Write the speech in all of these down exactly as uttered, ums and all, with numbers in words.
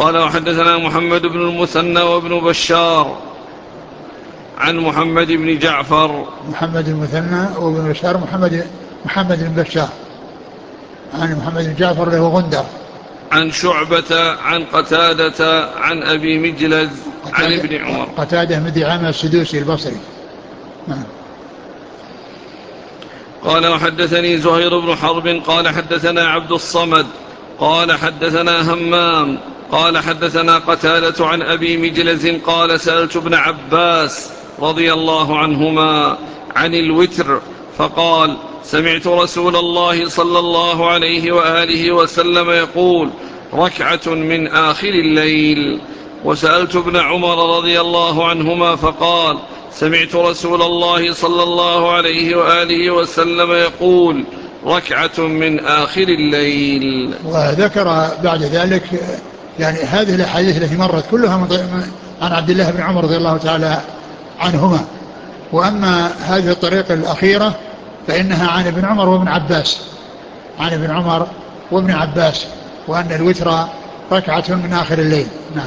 قال وحدثنا محمد بن المثنى وابن بشار عن محمد بن جعفر. محمد المثنى وابن بشار محمد محمد بن بشار عن محمد بن جعفر له غندر. عن شعبة عن قتادة عن أبي مجلز عن ابن عمر. قتادة بن دعامة السدوسي البصري. نعم. قال وحدثني زهير بن حرب قال حدثنا عبد الصمد قال حدثنا همام قال حدثنا قتادة عن أبي مجلز قال سألت ابن عباس رضي الله عنهما عن الوتر فقال سمعت رسول الله صلى الله عليه وآله وسلم يقول ركعة من آخر الليل. وسألت ابن عمر رضي الله عنهما فقال سمعت رسول الله صلى الله عليه وآله وسلم يقول ركعة من آخر الليل. وذكر بعد ذلك يعني هذه الأحاديث التي مرت كلها عن عبد الله بن عمر رضي الله تعالى عنهما. وأما هذه الطريقة الأخيرة فإنها عن ابن عمر وابن عباس عن ابن عمر وابن عباس وأن الوتر ركعة من آخر الليل. نعم.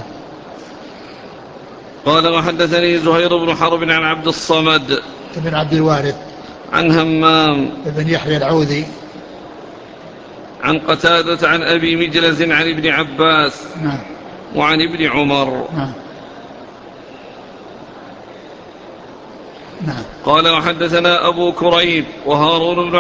قال وحدثني زهير بن حرب عن عبد الصمد ابن عبد الوارث عن همام ابن يحيى العوذي عن قتادة عن أبي مجلز عن ابن عباس. نعم. وعن ابن عمر. نعم. نعم. قال وحدثنا أبو كريب وهارون بن